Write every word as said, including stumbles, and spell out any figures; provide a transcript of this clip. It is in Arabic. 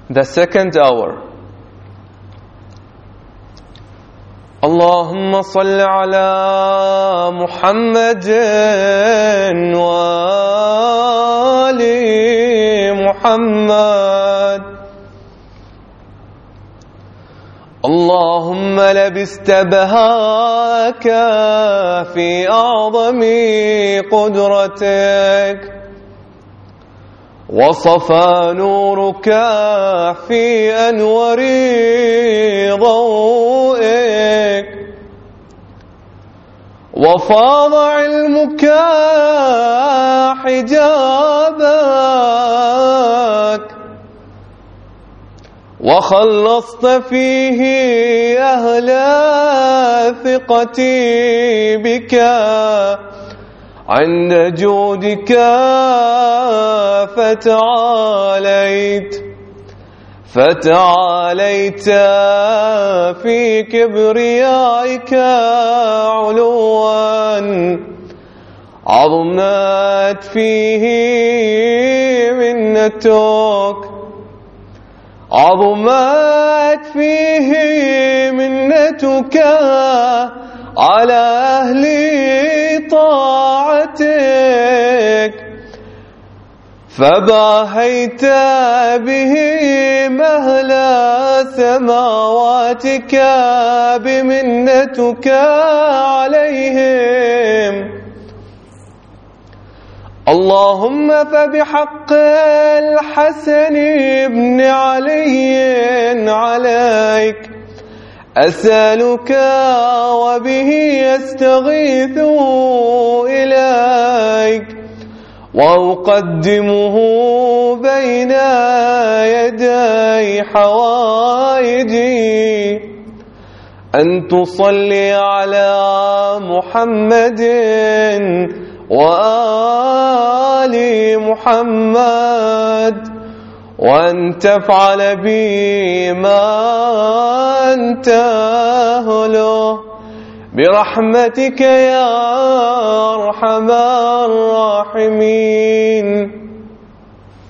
The second hour. اللهم صل على محمد وآل محمد. اللهم لبست بهاك في أعظم قدرتك، وصفى نورك في أنور ضوئك، وفاض علمك حجابك، وخلصت فيه أهل الثقة بك عند جودك، فتعاليت فتعاليت في كبريائك علوا، عظمت فيه منتك عظمت فيه منتك على أهل طاعتك، فباهيت بهم أهل سماواتك بمنتك عليهم. اللهم فبحق الحسن بن علي عليك أسألك وبه يستغيث إليك، وأقدمه بين يدي حوائجي، أن تصلي على محمد وآل محمد، وأن تفعل بي ما أنت أهله برحمتك يا أرحم الراحمين.